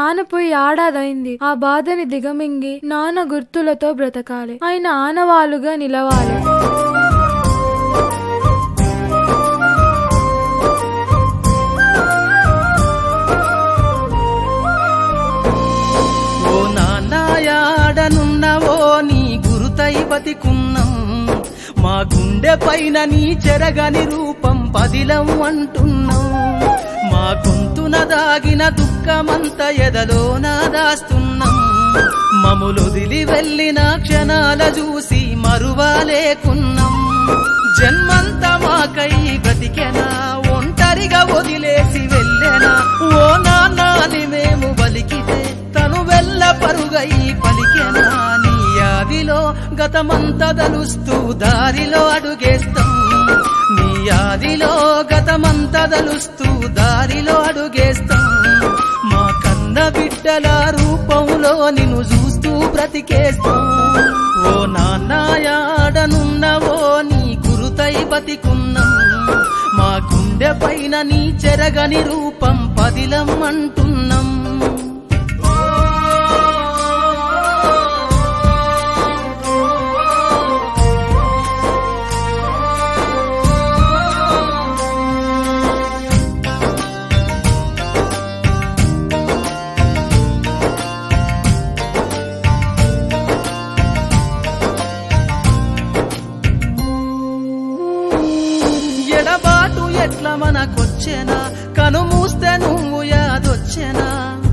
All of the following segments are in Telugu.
నాన్న పోయి ఏడాదైంది. ఆ బాధని దిగమింగి నాన్న గుర్తులతో బ్రతకాలి. ఆయన ఆనవాలుగా నిలవాలి. యాడనున్నవో నీ గురుతై బతికున్నాం. మా గుండె పైన నీ చెరగని రూపం పదిలం అంటున్నాం. మా గొంతున దాగిన దుఃఖమంత ఎదలోన దాస్తున్నాం. మములొదిలి వెళ్ళిన క్షణాల చూసి మరువాలేకున్నాం. జన్మంత మాకై బ్రతికెనా, ఒంటరిగా వదిలేసి వెళ్ళెనా. ఓ నాన్నని మేము బలికితే తను వెళ్ళ పరుగై పలికెనా. నీ యాదిలో గతమంతా దలుస్తూ దారిలో అడుగేస్తాం. నీ యాదిలో గతమంతా దలుస్తూ దారిలో అడుగేస్తాం. మా కన్న బిడ్డల రూపంలో నిన్ను చూస్తూ బ్రతికేస్తాం. ఓ నాన్న యాడనున్నవో నీ గురుతై బతికున్నాం. మా గుండె పైన నీ చెరగని రూపం పదిలం అంటున్నాం. ఎడబాటు ఎట్లా మనకొచ్చెనా, కను మూస్తే నువ్వు యాదొచ్చెనా.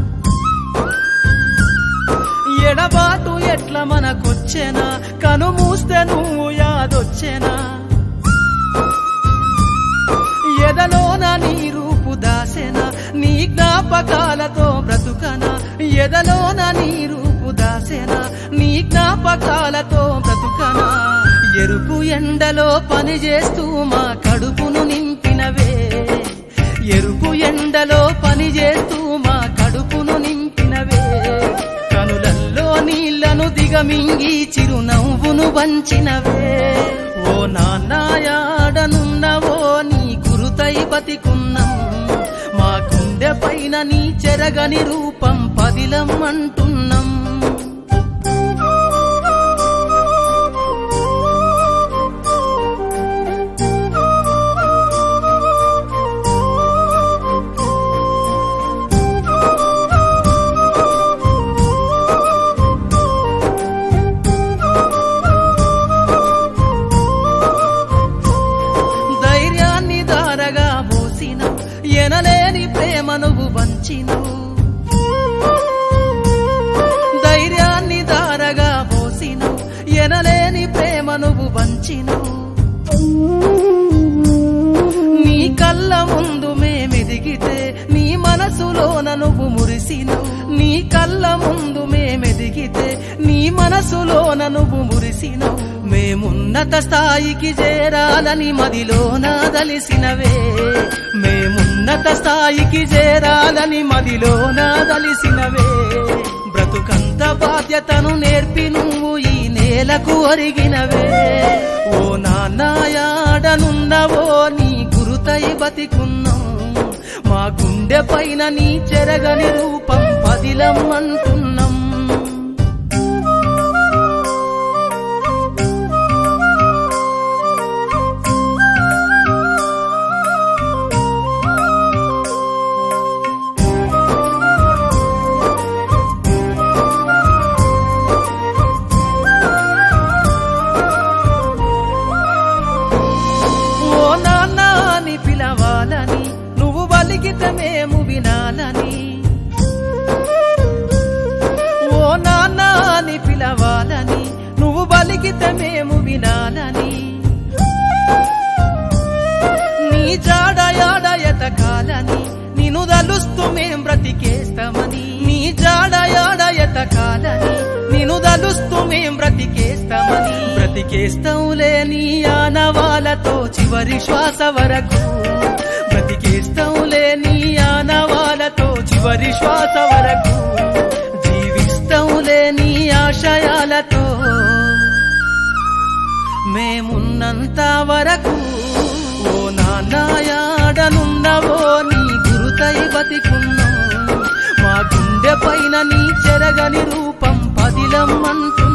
ఎడబాటు ఎట్లా మనకొచ్చెనా, కను మూస్తే నువ్వు యాదొచ్చెనా. ఎదలోన నీ రూపు దాసెనా, నీ జ్ఞాపకాలతో బ్రతుకనా. ఎదలోన నీ రూపు దాసెనా, నీ జ్ఞాపకాలతో బ్రతుకనా. ఎరుపు ఎండలో పని చేస్తూ మా కడుపును నింపినవే. ఎరుపు ఎండలో పని చేస్తూ మా కడుపును నింపినవే. కనులల్లో నీళ్లను దిగమింగి చిరునవ్వును వంచినవే. ఓ నాన్న యాడనున్నవో నీ గురుతై బతికున్నాం. మా గుండె పైన నీ చెరగని రూపం పదిలం అంటున్నాం. ఎనలేని ప్రేమ నువ్వు వంచినవు. ధైర్యాన్ని దారగా పోసినవు. ఎనలేని ప్రేమ నువ్వు వంచినవు. నీ కళ్ళ ముందు మేమెదిగితే నీ మనసులోన నువ్వు మురిసినవు. నీ కళ్ళ ముందు మేమెదిగితే నీ మనసులోన నువ్వు మురిసినవు. మేమున్నత స్థాయికి చేరాలని మదిలోన దలిసినవే. మేమున్నత స్థాయికి చేరాలని మదిలోన దలిసినవే. బ్రతుకంత బాధ్యతను నేర్పి నువ్వు ఈ నేలకు ఒరిగినవే. ఓ నాన్న యాడనున్నవో నీ గురుతై బతికున్నాం. మా గుండె పైన నీ చెరగని రూపం పదిలం అంటున్నాం. పిలవాలని నువ్వు బలిగితే మేము వినాలని. ఓ నాన్న అని పిలవాలని నువ్వు బలిగితే మేము వినాలని. నీ జాడ యాడ ఎతకాలని నిన్ను దలుస్తూ మేం బ్రతికేస్తామని. నీ జాడ యాడ ఎతకాలని నిన్ను దలుస్తూ మేం బ్రతికేస్తామని. బ్రతికేస్తాంలే నీ ఆనవాలతో చివరి శ్వాస వరకు. బ్రతికేస్తాంలే నీ ఆనవాలతో చివరి శ్వాస వరకు. జీవిస్తాంలే నీ ఆశయాలతో మేమున్నంత వరకు. ఓ నాన్న యాడనున్నవో నీ గురుతై బతికున్నాం. మా గుండెపై తెల్లని రూపం పదిలమ్మంటూ